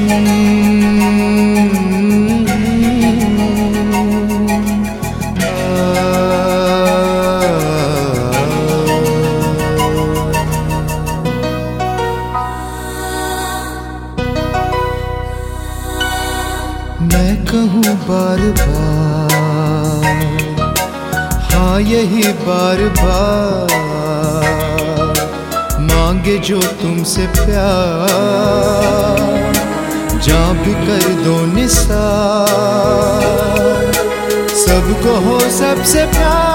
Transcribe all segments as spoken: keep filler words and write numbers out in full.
मैं कहूँ बार बार, हाँ यही बार बार, मांगे जो तुमसे प्यार, जहाँ भी कर दो निसार, सबको हो सबसे प्यार।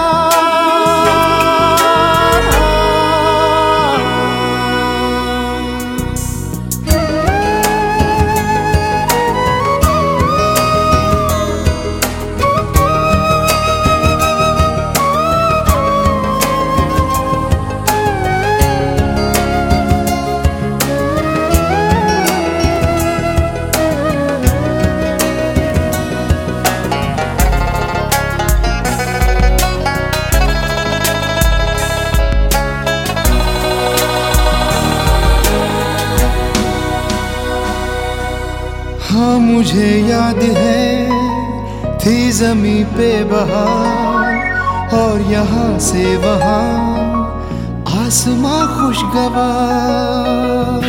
हाँ मुझे याद है थी ज़मीं पे बहार, और यहाँ से वहाँ आसमां खुशगवार।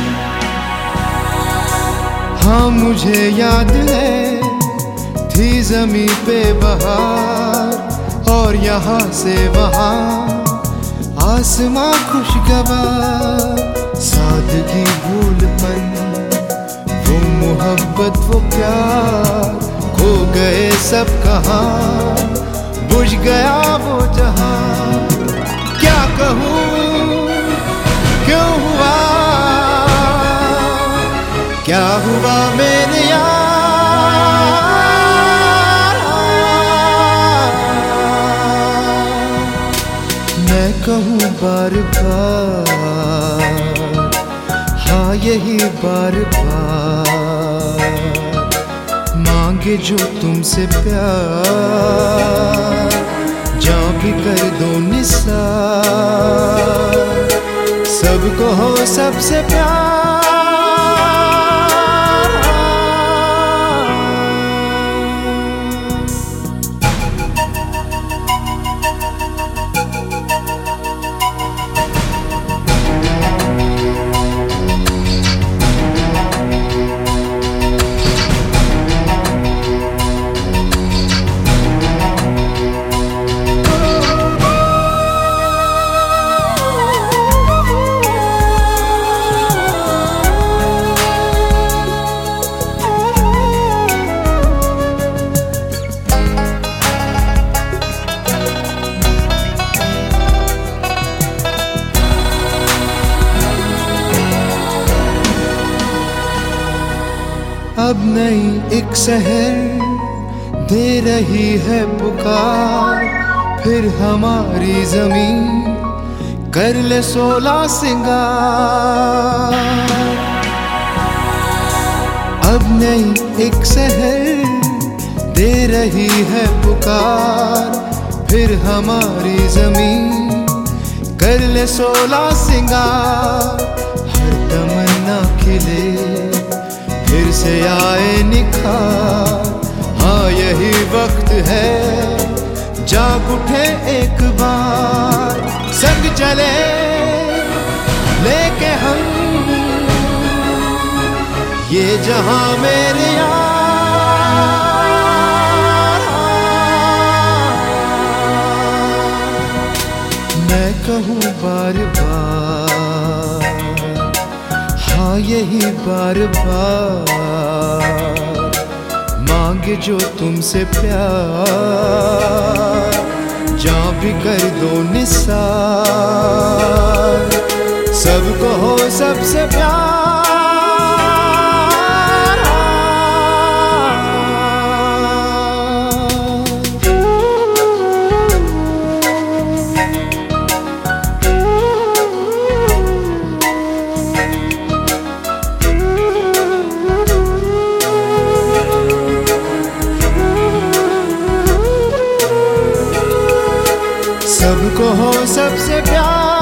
हाँ मुझे याद है थी ज़मीं पे बहार, और यहाँ से वहाँ आसमां खुशगवार। सादगी भूलपन वो मोहब्बत वो प्यार, खो गए सब कहाँ, बुझ गया वो जहाँ। क्या कहूँ क्यों हुआ, क्या हुआ मेरे यार। मैं कहूँ बार बार, हाँ यही बार बार, मांगे जो तुमसे प्यार, जहाँ भी कर दो निसार, सबको हो सबसे प्यार। अब नई एक शहर दे रही है पुकार, फिर हमारी जमीन कर ले सोलह सिंगार। अब नई एक शहर दे रही है पुकार, फिर हमारी जमीन कर ले सोलह सिंगार। हर तमन्ना खिले फिर से आए निखार, हाँ यही वक्त है जाग उठे एक बार। संग चले लेके हम ये जहां मेरे यार। मैं कहूँ बार बार, हाँ यही बार बार, मांगे जो तुमसे प्यार, जहाँ भी कर दो निसार, सबको हो सबसे प्यार। सबको हो सबसे प्यार।